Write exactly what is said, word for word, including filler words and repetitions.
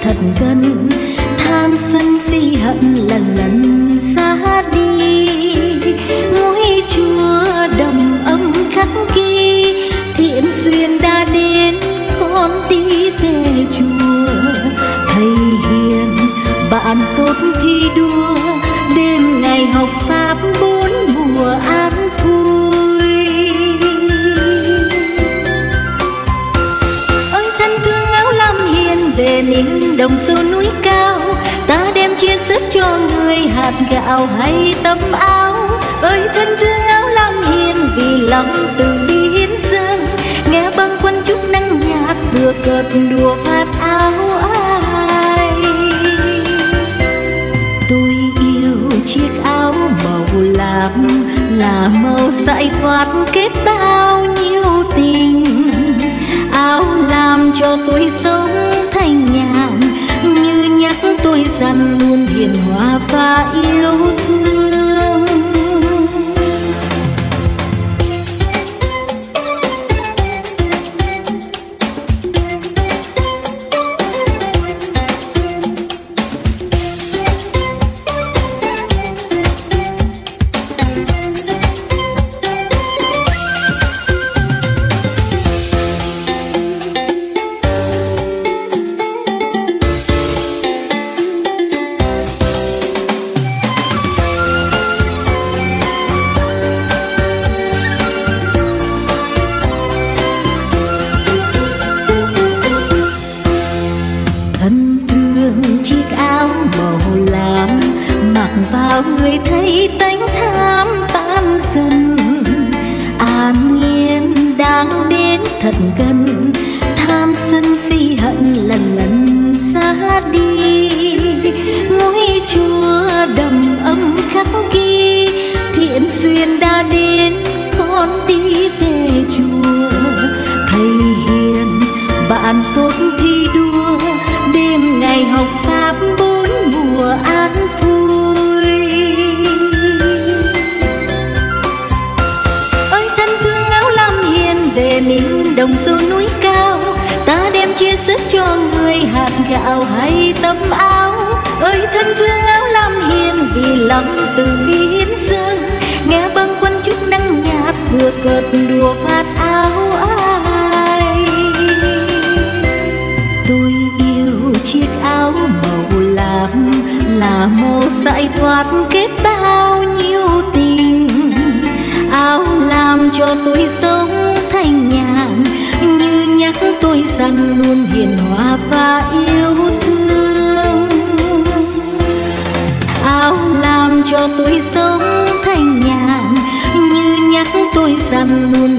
thật gần, tham sân si hận lần lần xa đi. Ngôi chùa đầm ấm khắc ghi, thiện duyên đã đến con đi về chùa. Thầy hiền bạn tốt thi đua, đêm ngày học pháp bốn mùa an vui. Ôi thân thương áo lam hiền về miền đồng sâu núi cao, ta đem chia sức cho người hạt gạo hay tấm áo. Ơi thân thương áo lam hiền vì lòng từ bi hiến dâng, nghe bâng khuâng chúc nắng nhạt vừa cợt đùa phát áo ai. Tôi yêu chiếc áo màu lam là màu giải thoát kết bao nhiêu tình. Áo làm cho tôi sống thanh nhàn, như nhắc tôi rằng luôn hiền hòa và yêu thương. Thân thương chiếc áo màu lam, mặc vào người thấy tánh tham tan dần. An nhiên đang đến thật gần, tham sân si hận lần lần xa đi. Ngôi chùa đầm ấm khắc ghi, thiện duyên đã đến con đi về chùa. Thầy hiền bạn tốt thi đua, đêm ngày học pháp bốn mùa an vui. Ôi thân thương áo lam hiền về miền đồng sâu núi cao, ta đem chia sức cho người hạt gạo hay tấm áo. Ơi thân thương áo lam hiền vì lòng từ bi hiến dâng, nghe bâng khuâng chúc nắng nhạt vừa cợt đùa phát áo ai. Tôi yêu chiếc áo màu lam là màu giải thoát kết bao nhiêu tình. Áo làm cho tôi sống thanh nhàn, như nhắc tôi rằng luôn hiền hòa và yêu thương. Áo làm cho tôi sống thanh nhàn, như nhắc tôi rằng luôn